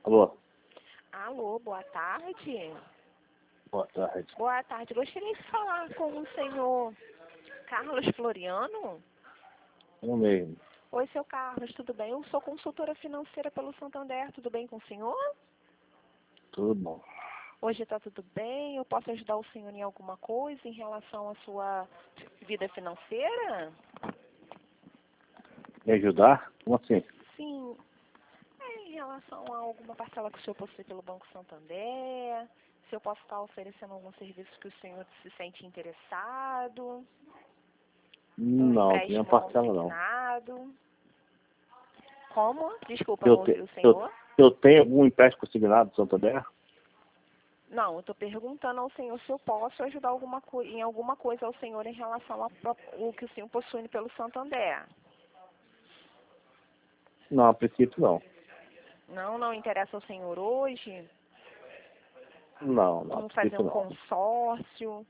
Alô? Alô, boa tarde. Boa tarde. Boa tarde. Gostaria de falar com o senhor Carlos Floriano. Eu mesmo. Oi, seu Carlos, tudo bem? Eu sou consultora financeira pelo Santander, tudo bem com o senhor? Tudo bom. Hoje está tudo bem? Eu posso ajudar o senhor em alguma coisa em relação à sua vida financeira? Me ajudar? Como assim? Sim, em relação a alguma parcela que o senhor possui pelo Banco Santander, se eu posso estar oferecendo algum serviço que o senhor se sente interessado, um Não, minha empréstimo parcela não. consignado. Como? Desculpa, Eu, não ouvi te, o eu, senhor. eu tenho algum empréstimo consignado do Santander? Não, eu estou perguntando ao senhor se eu posso ajudar em alguma coisa ao senhor em relação ao que o senhor possui pelo Santander. Não, a princípio não. Não interessa ao senhor hoje? Não, a Vamos fazer princípio um não. consórcio?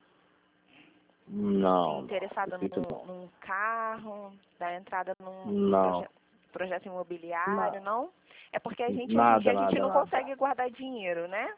Não, a Interessada princípio não. num carro, dar entrada num Não. projeto imobiliário, Na- não? É porque hoje em dia, Nada, a gente nada, não nada. consegue guardar dinheiro, né?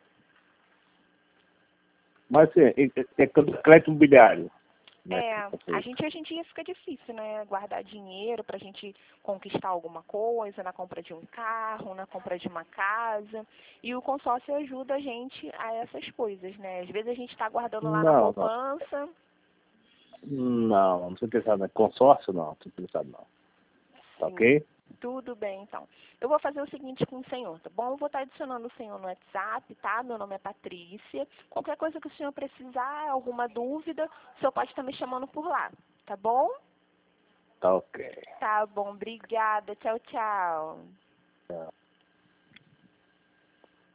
Mas assim, é crédito imobiliário. Né? É, a gente hoje em dia fica difícil, né? Guardar dinheiro para a gente conquistar alguma coisa, na compra de um carro, na compra de uma casa. E o consórcio ajuda a gente a essas coisas, né? Às vezes a gente está guardando lá na Não, não. poupança. Não estou interessado em consórcio, não. Não estou interessado, não. Tá Sim, ok? tudo bem, então. Eu vou fazer o seguinte com o senhor, tá bom? Eu vou estar adicionando o senhor no WhatsApp, tá? Meu nome é Patrícia. Qualquer coisa que o senhor precisar, alguma dúvida, o senhor pode estar me chamando por lá, tá bom? Tá ok. Tá bom, obrigada. Tchau, tchau. Tá.